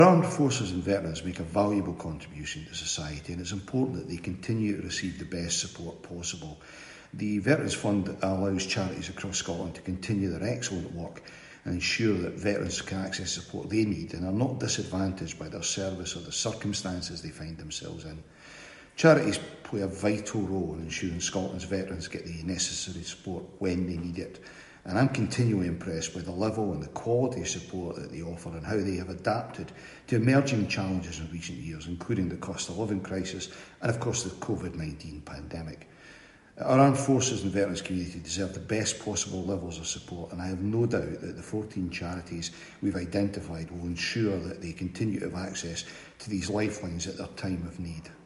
Armed forces and veterans make a valuable contribution to society, and it's important that they continue to receive the best support possible. The Veterans Fund allows charities across Scotland to continue their excellent work and ensure that veterans can access support they need and are not disadvantaged by their service or the circumstances they find themselves in. Charities play a vital role in ensuring Scotland's veterans get the necessary support when they need it. And I'm continually impressed by the level and the quality of support that they offer and how they have adapted to emerging challenges in recent years, including the cost of living crisis and, of course, the COVID-19 pandemic. Our armed forces and veterans community deserve the best possible levels of support, and I have no doubt that the 14 charities we've identified will ensure that they continue to have access to these lifelines at their time of need.